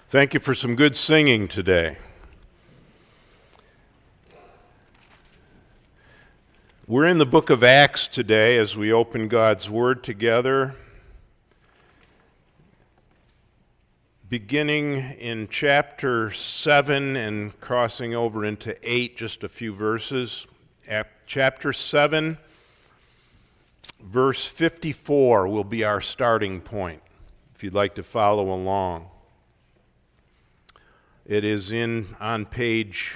Thank you for some good singing today. We're in the book of Acts today as we open God's Word together, beginning in chapter 7 and crossing over into 8, just a few verses. Chapter 7, verse 54 will be our starting point, if you'd like to follow along. It is on page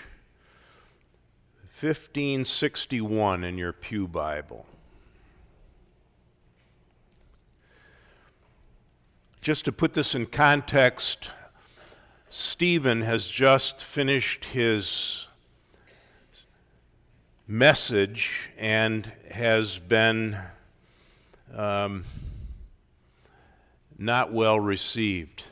1561 in your Pew Bible. Just to put this in context, Stephen has just finished his message and has been not well received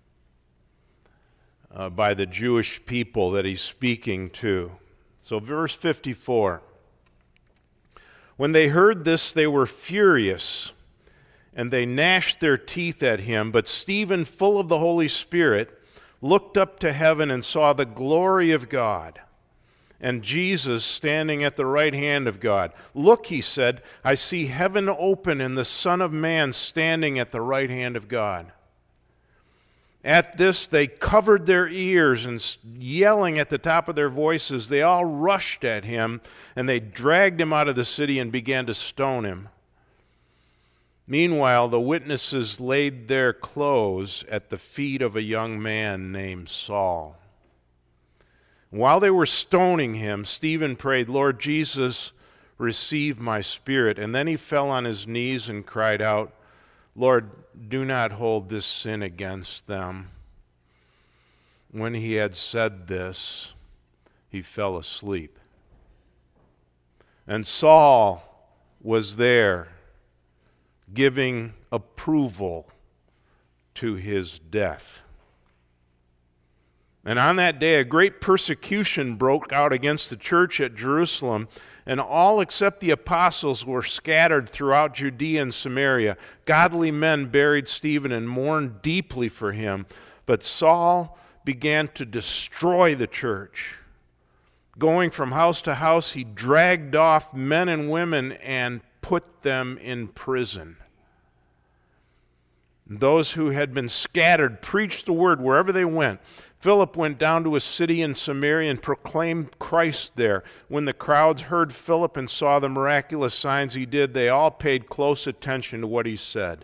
by the Jewish people that he's speaking to. So verse 54, when they heard this, they were furious, and they gnashed their teeth at him. But Stephen, full of the Holy Spirit, looked up to heaven and saw the glory of God, and Jesus standing at the right hand of God. Look, he said, I see heaven open and the Son of Man standing at the right hand of God. At this, they covered their ears, and yelling at the top of their voices, they all rushed at him, and they dragged him out of the city and began to stone him. Meanwhile, the witnesses laid their clothes at the feet of a young man named Saul. While they were stoning him, Stephen prayed, Lord Jesus, receive my spirit. And then he fell on his knees and cried out, Lord, do not hold this sin against them. When he had said this, he fell asleep. And Saul was there, giving approval to his death. And on that day, a great persecution broke out against the church at Jerusalem, and all except the apostles were scattered throughout Judea and Samaria. Godly men buried Stephen and mourned deeply for him. But Saul began to destroy the church. Going from house to house, he dragged off men and women and put them in prison. Those who had been scattered preached the word wherever they went. Philip went down to a city in Samaria and proclaimed Christ there. When the crowds heard Philip and saw the miraculous signs he did, they all paid close attention to what he said.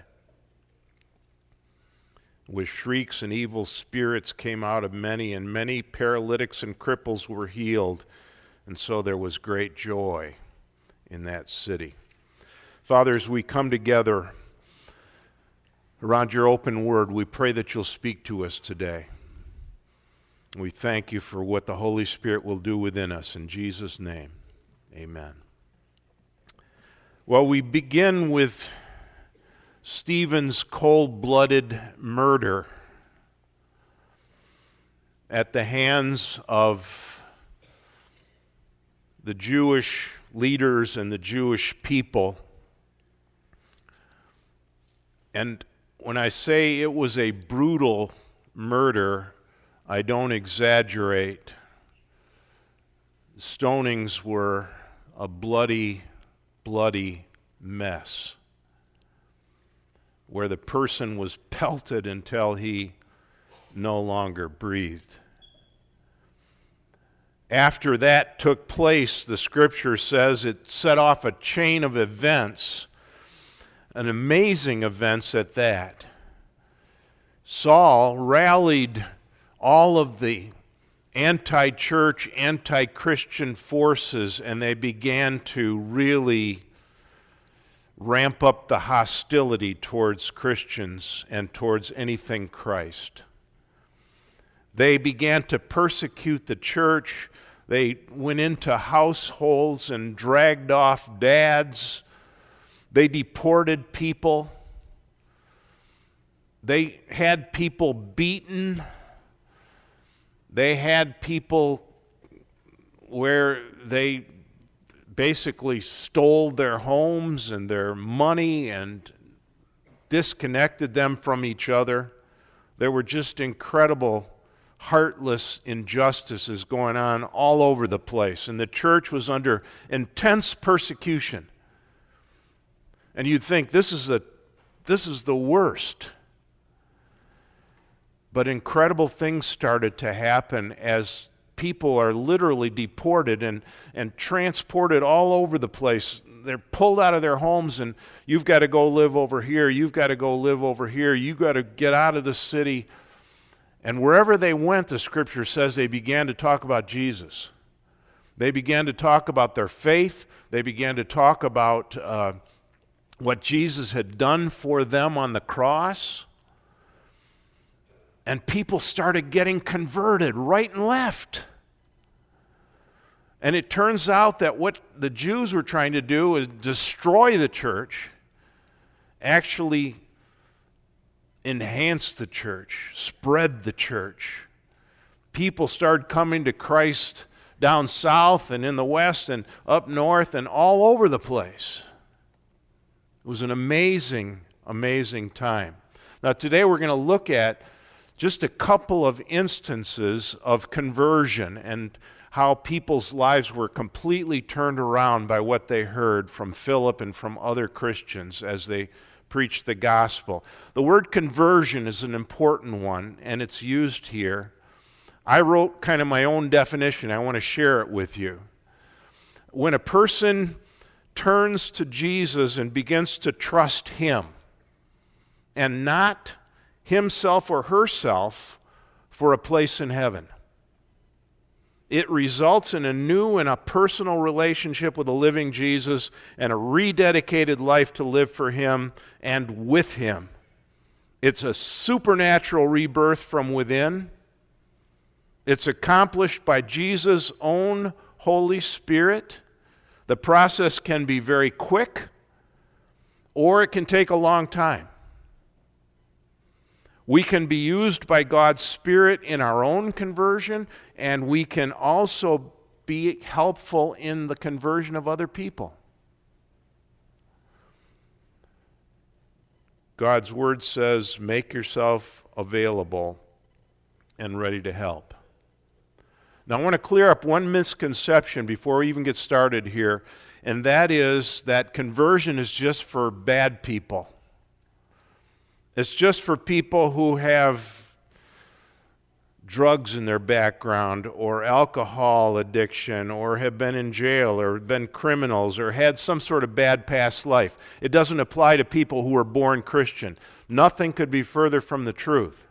With shrieks and evil spirits came out of many, and many paralytics and cripples were healed. And so there was great joy in that city. Father, as we come together around your open word, we pray that you'll speak to us today. We thank you for what the Holy Spirit will do within us. In Jesus' name, amen. Well, we begin with Stephen's cold-blooded murder at the hands of the Jewish leaders and the Jewish people. And when I say it was a brutal murder, I don't exaggerate. Stonings were a bloody, bloody mess, where the person was pelted until he no longer breathed. After that took place, the scripture says it set off a chain of events, an amazing events at that. Saul rallied all of the anti-church, anti-Christian forces, and they began to really ramp up the hostility towards Christians and towards anything Christ. They began to persecute the church. They went into households and dragged off dads. They deported people. They had people beaten. They had people where they basically stole their homes and their money and disconnected them from each other. There were just incredible, heartless injustices going on all over the place, and the church was under intense persecution. And you'd think this is the worst. But incredible things started to happen as people are literally deported and transported all over the place. They're pulled out of their homes, and you've got to go live over here, you've got to go live over here, you've got to get out of the city. And wherever they went, the Scripture says they began to talk about Jesus. They began to talk about their faith. They began to talk about what Jesus had done for them on the cross. And people started getting converted right and left. And it turns out that what the Jews were trying to do is destroy the church, actually enhance the church, spread the church. People started coming to Christ down south and in the west and up north and all over the place. It was an amazing, amazing time. Now today we're going to look at just a couple of instances of conversion and how people's lives were completely turned around by what they heard from Philip and from other Christians as they preached the gospel. The word conversion is an important one, and it's used here. I wrote kind of my own definition. I want to share it with you. When a person turns to Jesus and begins to trust Him and not himself or herself for a place in heaven. It results in a new and a personal relationship with the living Jesus and a rededicated life to live for Him and with Him. It's a supernatural rebirth from within. It's accomplished by Jesus' own Holy Spirit. The process can be very quick, or it can take a long time. We can be used by God's Spirit in our own conversion, and we can also be helpful in the conversion of other people. God's Word says, make yourself available and ready to help. Now I want to clear up one misconception before we even get started here, and that is that conversion is just for bad people. It's just for people who have drugs in their background or alcohol addiction or have been in jail or been criminals or had some sort of bad past life. It doesn't apply to people who are born Christian. Nothing could be further from the truth.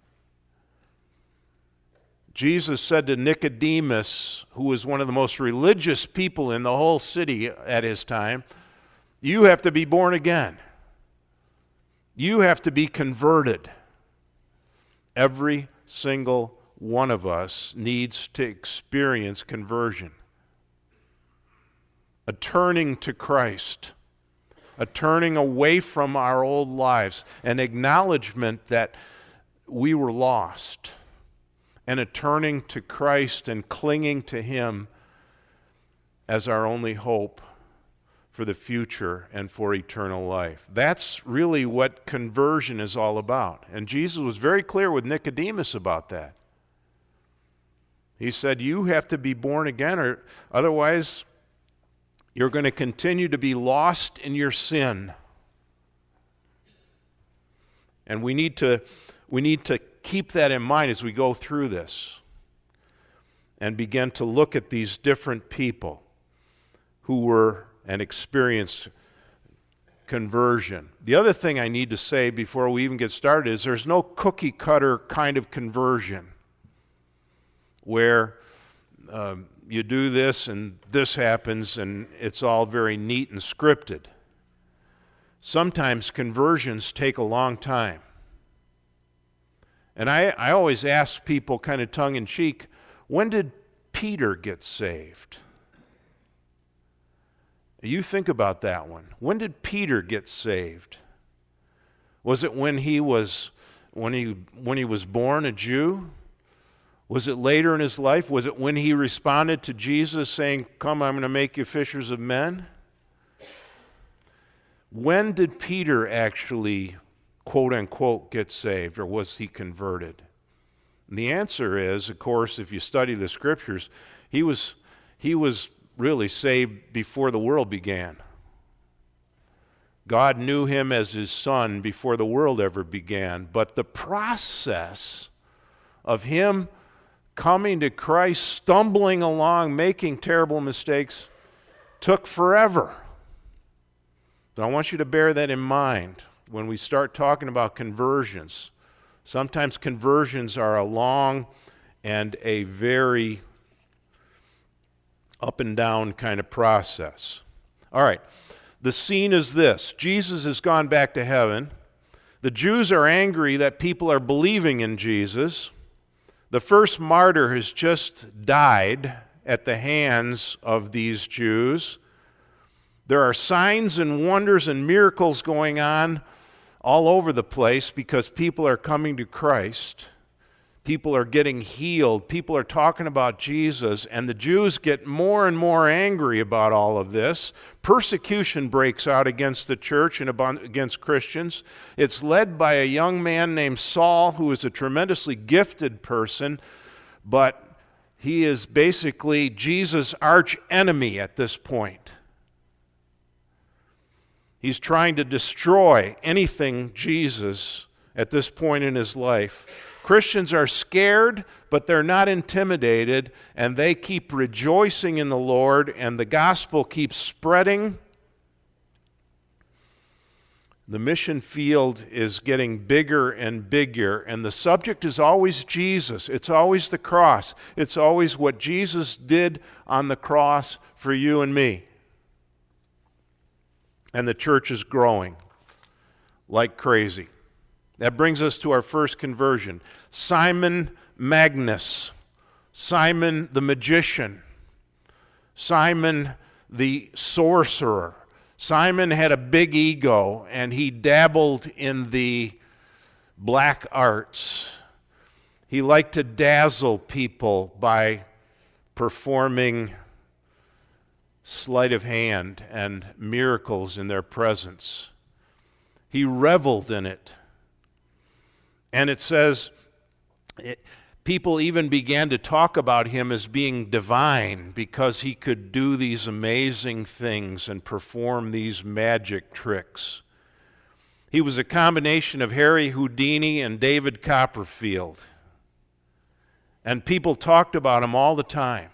Jesus said to Nicodemus, who was one of the most religious people in the whole city at his time, you have to be born again. You have to be converted. Every single one of us needs to experience conversion. A turning to Christ. A turning away from our old lives. An acknowledgement that we were lost. And a turning to Christ and clinging to Him as our only hope for the future and for eternal life. That's really what conversion is all about. And Jesus was very clear with Nicodemus about that. He said, you have to be born again, or otherwise you're going to continue to be lost in your sin. And we need to keep that in mind as we go through this and begin to look at these different people who were and experienced conversion. The other thing I need to say before we even get started is there's no cookie cutter kind of conversion where you do this and this happens and it's all very neat and scripted. Sometimes conversions take a long time. And I always ask people kind of tongue-in-cheek, when did Peter get saved? You think about that one. When did Peter get saved? Was it when he was born a Jew? Was it later in his life? Was it when he responded to Jesus saying, "Come, I'm going to make you fishers of men"? When did Peter actually quote-unquote, get saved, or was he converted? And the answer is, of course, if you study the Scriptures, he was really saved before the world began. God knew him as his son before the world ever began. But the process of him coming to Christ, stumbling along, making terrible mistakes, took forever. So I want you to bear that in mind when we start talking about conversions. Sometimes conversions are a long and a very up and down kind of process. All right, the scene is this. Jesus has gone back to heaven. The Jews are angry that people are believing in Jesus. The first martyr has just died at the hands of these Jews. There are signs and wonders and miracles going on all over the place because people are coming to Christ. People are getting healed. People are talking about Jesus, and the Jews get more and more angry about all of this. Persecution breaks out against the church and against Christians. It's led by a young man named Saul, who is a tremendously gifted person, but he is basically Jesus' arch enemy at this point. He's trying to destroy anything Jesus at this point in his life. Christians are scared, but they're not intimidated, and they keep rejoicing in the Lord, and the gospel keeps spreading. The mission field is getting bigger and bigger, and the subject is always Jesus. It's always the cross. It's always what Jesus did on the cross for you and me. And the church is growing like crazy. That brings us to our first conversion. Simon Magus, Simon the magician, Simon the sorcerer. Simon had a big ego, and he dabbled in the black arts. He liked to dazzle people by performing sleight of hand and miracles in their presence. He reveled in it. And it says, people even began to talk about him as being divine because he could do these amazing things and perform these magic tricks. He was a combination of Harry Houdini and David Copperfield. And people talked about him all the time.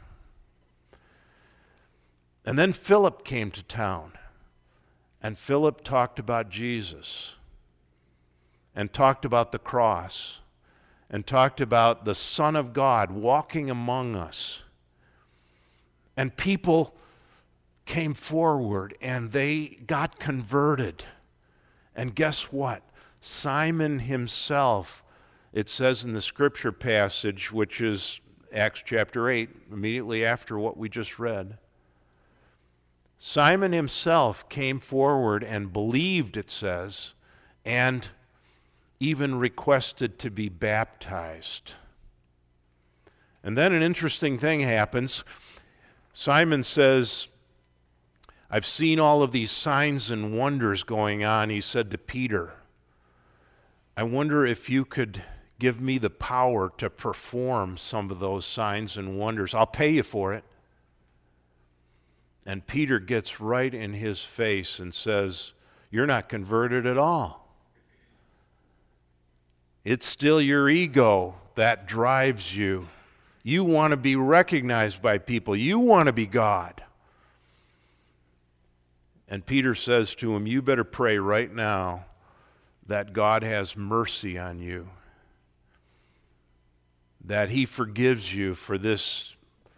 And then Philip came to town, and Philip talked about Jesus, and talked about the cross, and talked about the Son of God walking among us. And people came forward, and they got converted. And guess what? Simon himself, it says in the scripture passage, which is Acts chapter 8, immediately after what we just read, Simon himself came forward and believed, it says, and even requested to be baptized. And then an interesting thing happens. Simon says, I've seen all of these signs and wonders going on. He said to Peter, I wonder if you could give me the power to perform some of those signs and wonders. I'll pay you for it. And Peter gets right in his face and says, you're not converted at all. It's still your ego that drives you. You want to be recognized by people. You want to be God. And Peter says to him, you better pray right now that God has mercy on you, that he forgives you for this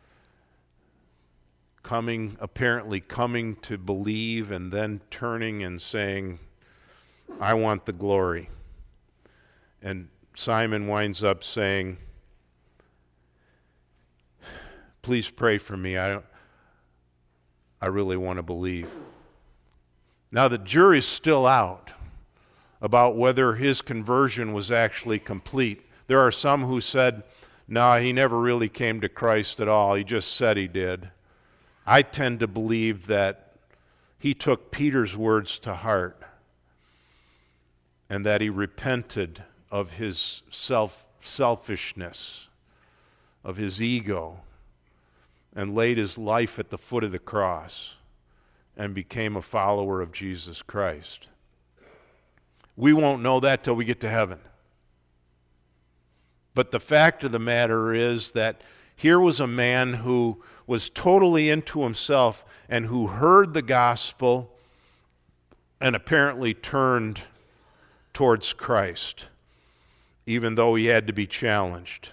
apparently coming to believe and then turning and saying, I want the glory. And Simon winds up saying, please pray for me. I really want to believe. Now the jury's still out about whether his conversion was actually complete. There are some who said, no, he never really came to Christ at all. He just said he did. I tend to believe that he took Peter's words to heart. and that he repented of his selfishness, of his ego, and laid his life at the foot of the cross and became a follower of Jesus Christ. We won't know that till we get to heaven. But the fact of the matter is that here was a man who was totally into himself and who heard the gospel and apparently turned towards Christ, even though he had to be challenged.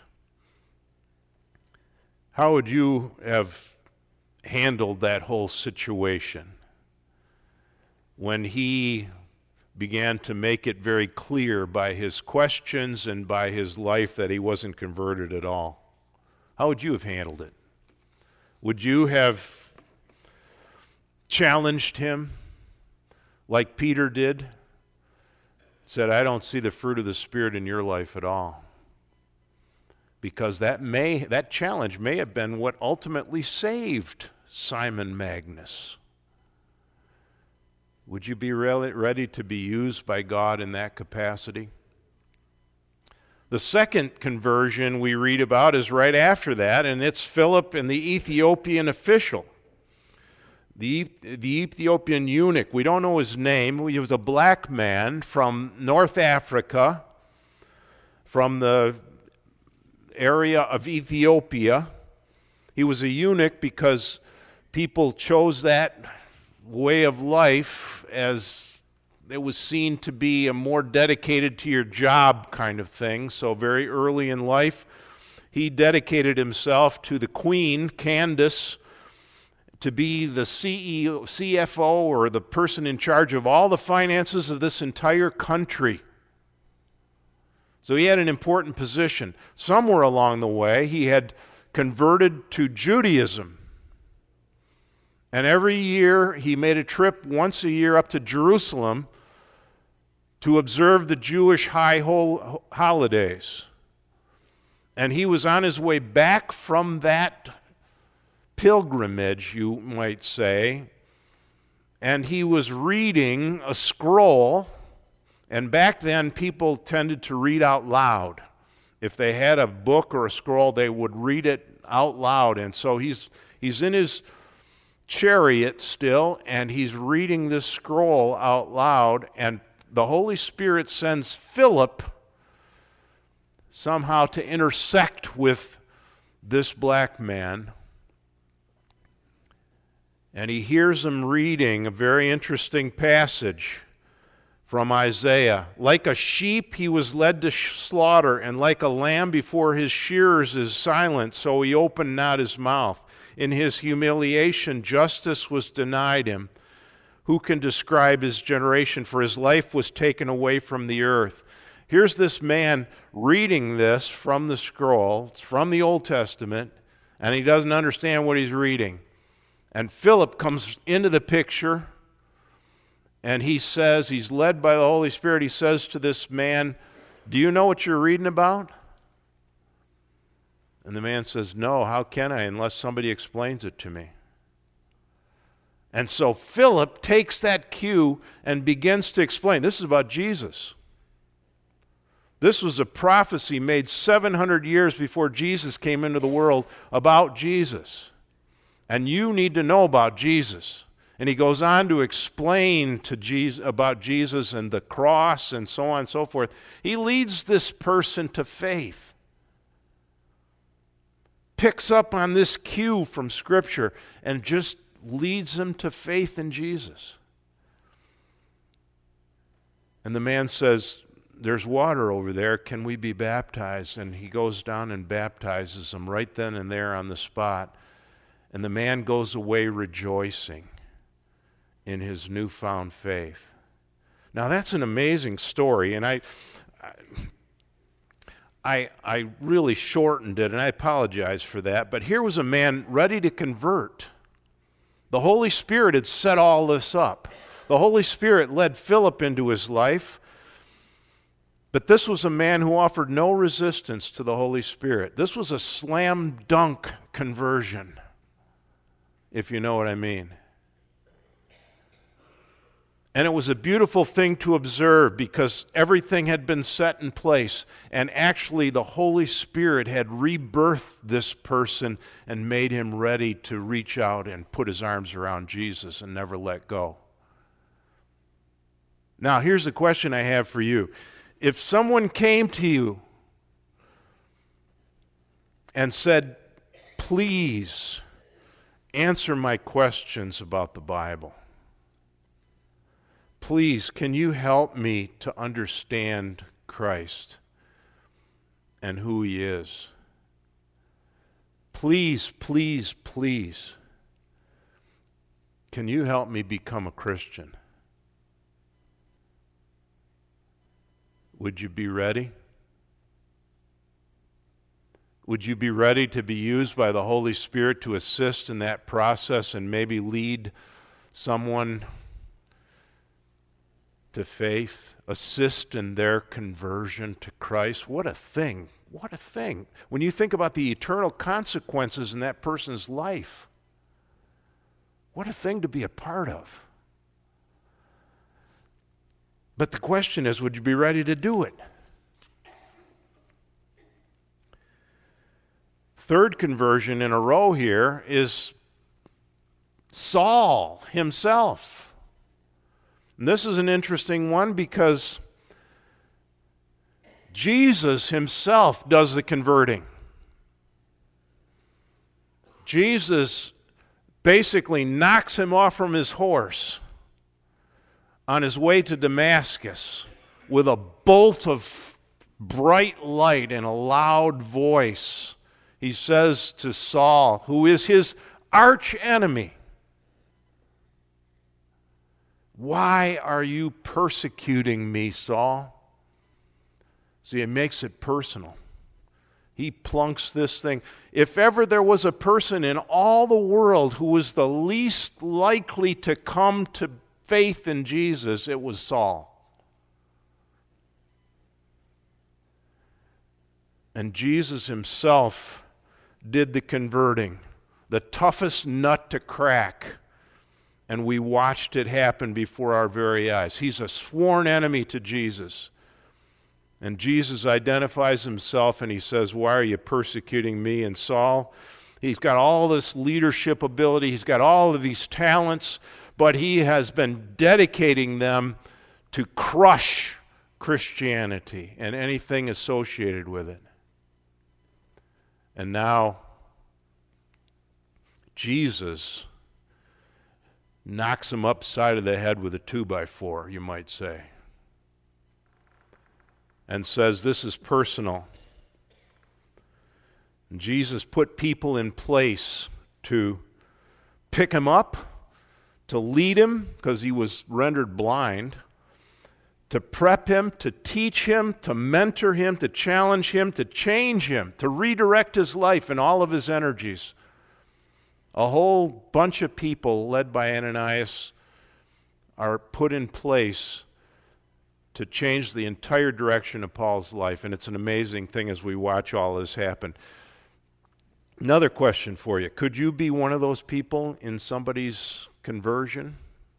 How would you have handled that whole situation when he began to make it very clear by his questions and by his life that he wasn't converted at all? How would you have handled it? Would you have challenged him like Peter did? Said, I don't see the fruit of the Spirit in your life at all. Because that challenge may have been what ultimately saved Simon Magnus. Would you be ready to be used by God in that capacity? The second conversion we read about is right after that, and it's Philip and the Ethiopian official. The Ethiopian eunuch, we don't know his name. He was a black man from North Africa, from the area of Ethiopia. He was a eunuch because people chose that way of life as it was seen to be a more dedicated to your job kind of thing. So very early in life, he dedicated himself to the queen, Candace, to be the CEO, CFO, or the person in charge of all the finances of this entire country. So he had an important position. Somewhere along the way, he had converted to Judaism. And every year, he made a trip once a year up to Jerusalem to observe the Jewish high holidays. And he was on his way back from that pilgrimage, you might say, and he was reading a scroll. And back then, people tended to read out loud. If they had a book or a scroll, they would read it out loud. And so he's in his chariot still, and he's reading this scroll out loud, and the Holy Spirit sends Philip somehow to intersect with this black man. And he hears him reading a very interesting passage from Isaiah. Like a sheep he was led to slaughter, and like a lamb before his shearers is silent, so he opened not his mouth. In his humiliation, justice was denied him. Who can describe his generation? For his life was taken away from the earth. Here's this man reading this from the scroll. It's from the Old Testament, and he doesn't understand what he's reading. And Philip comes into the picture, and he says, he's led by the Holy Spirit, he says to this man, do you know what you're reading about? And the man says, no, how can I unless somebody explains it to me? And so Philip takes that cue and begins to explain. This is about Jesus. This was a prophecy made 700 years before Jesus came into the world about Jesus. And you need to know about Jesus. And he goes on to explain to Jesus about Jesus and the cross and so on and so forth. He leads this person to faith. Picks up on this cue from Scripture and just leads him to faith in Jesus. And the man says, there's water over there, can we be baptized? And he goes down and baptizes him right then and there on the spot. And the man goes away rejoicing in his newfound faith. Now that's an amazing story, and I really shortened it, and I apologize for that, but here was a man ready to convert. The Holy Spirit had set all this up. The Holy Spirit led Philip into his life, but this was a man who offered no resistance to the Holy Spirit. This was a slam dunk conversion, if you know what I mean. And it was a beautiful thing to observe because everything had been set in place. And actually the Holy Spirit had rebirthed this person and made him ready to reach out and put his arms around Jesus and never let go. Now, here's the question I have for you. If someone came to you and said, please answer my questions about the Bible. Please, can you help me to understand Christ and who He is? Please, please, please, can you help me become a Christian? Would you be ready? Would you be ready to be used by the Holy Spirit to assist in that process and maybe lead someone to faith, assist in their conversion to Christ? What a thing. What a thing. When you think about the eternal consequences in that person's life, what a thing to be a part of. But the question is, would you be ready to do it? Third conversion in a row here is Saul himself. And this is an interesting one because Jesus himself does the converting. Jesus basically knocks him off from his horse on his way to Damascus with a bolt of bright light and a loud voice. He says to Saul, who is his arch enemy, "Why are you persecuting me, Saul?" See, it makes it personal. He plunks this thing. If ever there was a person in all the world who was the least likely to come to faith in Jesus, it was Saul. And Jesus himself did the converting, the toughest nut to crack. And we watched it happen before our very eyes. He's a sworn enemy to Jesus. And Jesus identifies himself and he says, "Why are you persecuting me?" And Saul, he's got all this leadership ability, he's got all of these talents, but he has been dedicating them to crush Christianity and anything associated with it. And now, Jesus knocks him upside of the head with a 2x4, you might say, and says, "This is personal." And Jesus put people in place to pick him up, to lead him, because he was rendered blind, to prep him, to teach him, to mentor him, to challenge him, to change him, to redirect his life and all of his energies. A whole bunch of people led by Ananias are put in place to change the entire direction of Paul's life, and it's an amazing thing as we watch all this happen. Another question for you. Could you be one of those people in somebody's conversion?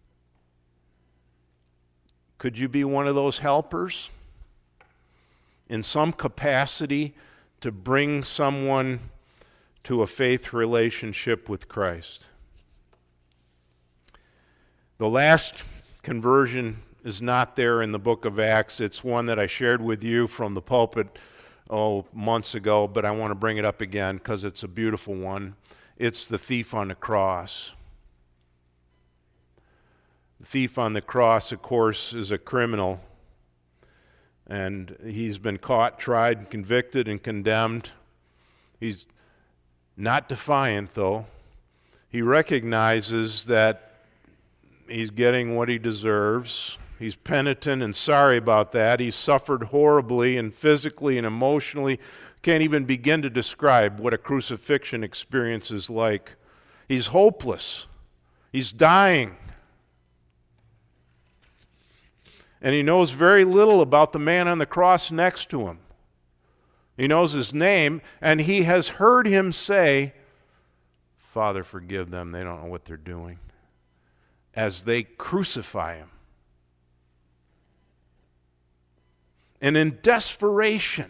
Could you be one of those helpers in some capacity to bring someone to a faith relationship with Christ? The last conversion is not there in the book of Acts. It's one that I shared with you from the pulpit months ago, but I want to bring it up again because it's a beautiful one. It's the thief on the cross. The thief on the cross, of course, is a criminal, and he's been caught, tried, convicted, and condemned. He's not defiant, though. He recognizes that he's getting what he deserves. He's penitent and sorry about that. He's suffered horribly and physically and emotionally. Can't even begin to describe what a crucifixion experience is like. He's hopeless. He's dying. And he knows very little about the man on the cross next to him. He knows his name, and he has heard him say, "Father, forgive them. They don't know what they're doing," as they crucify him. And in desperation,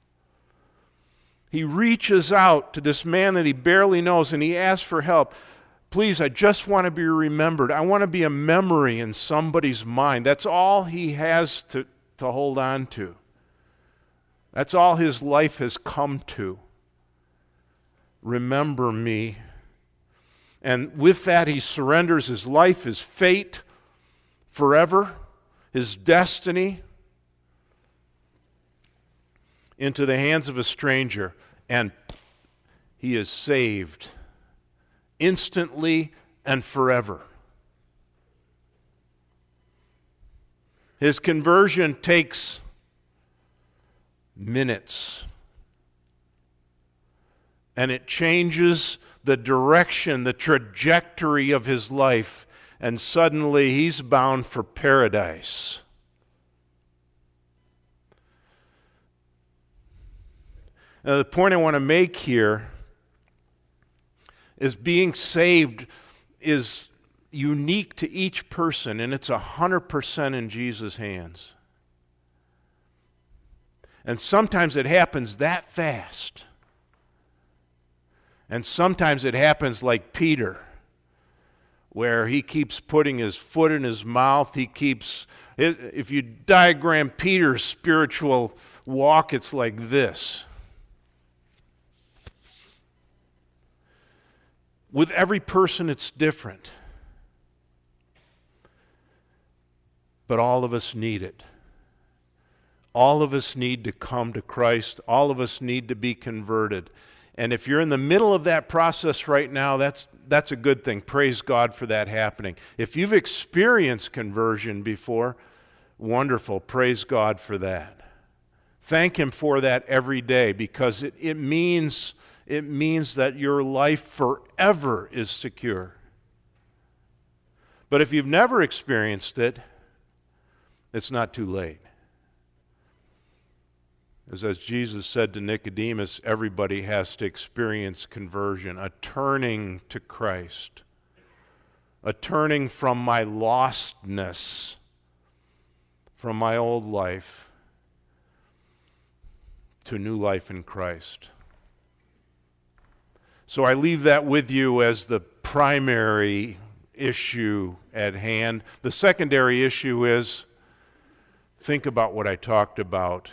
he reaches out to this man that he barely knows and he asks for help. Please, I just want to be remembered. I want to be a memory in somebody's mind. That's all he has to hold on to. That's all his life has come to. Remember me. And with that, he surrenders his life, his fate, forever, his destiny, into the hands of a stranger, and he is saved instantly and forever. His conversion takes minutes, and it changes the direction, the trajectory of his life, and suddenly he's bound for paradise. Now, the point I want to make here is being saved is unique to each person, and it's 100% in Jesus' hands. And sometimes it happens that fast. And sometimes it happens like Peter, where he keeps putting his foot in his mouth. If you diagram Peter's spiritual walk, it's like this. With every person, it's different. But all of us need it. All of us need to come to Christ. All of us need to be converted. And if you're in the middle of that process right now, that's a good thing. Praise God for that happening. If you've experienced conversion before, wonderful. Praise God for that. Thank Him for that every day, because it means that your life forever is secure. But if you've never experienced it, it's not too late. As Jesus said to Nicodemus, everybody has to experience conversion, a turning to Christ, a turning from my lostness, from my old life, to new life in Christ. So I leave that with you as the primary issue at hand. The secondary issue is, think about what I talked about,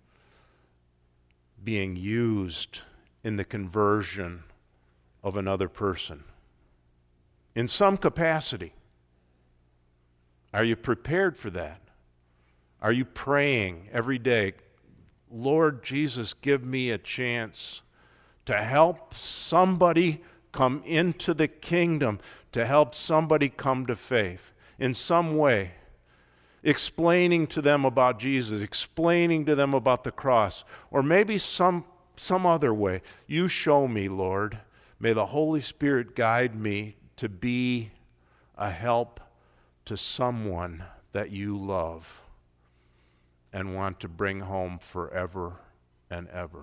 being used in the conversion of another person in some capacity. Are you prepared for that? Are you praying every day, Lord Jesus, give me a chance to help somebody come into the kingdom, to help somebody come to faith in some way, explaining to them about Jesus, explaining to them about the cross, or maybe some other way. You show me, Lord. May the Holy Spirit guide me to be a help to someone that you love and want to bring home forever and ever.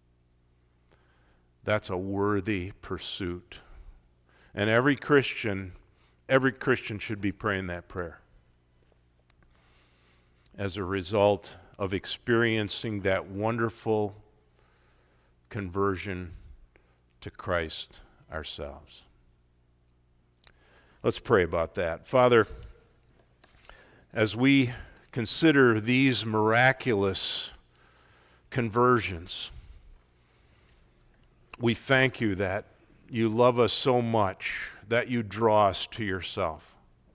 That's a worthy pursuit. And every Christian should be praying that prayer as a result of experiencing that wonderful conversion to Christ ourselves. Let's pray about that. Father, as we consider these miraculous conversions, we thank you that you love us so much that you draw us to yourself.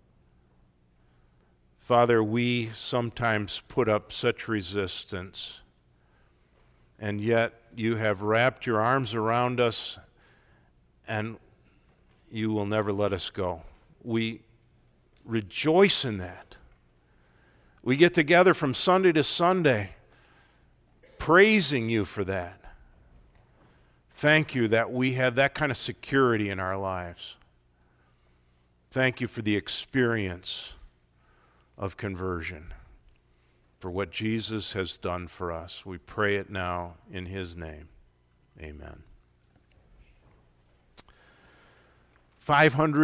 Father, we sometimes put up such resistance, and yet you have wrapped your arms around us, and you will never let us go. We rejoice in that. We get together from Sunday to Sunday praising you for that. Thank you that we have that kind of security in our lives. Thank you for the experience of conversion, for what Jesus has done for us. We pray it now in His name. Amen. 500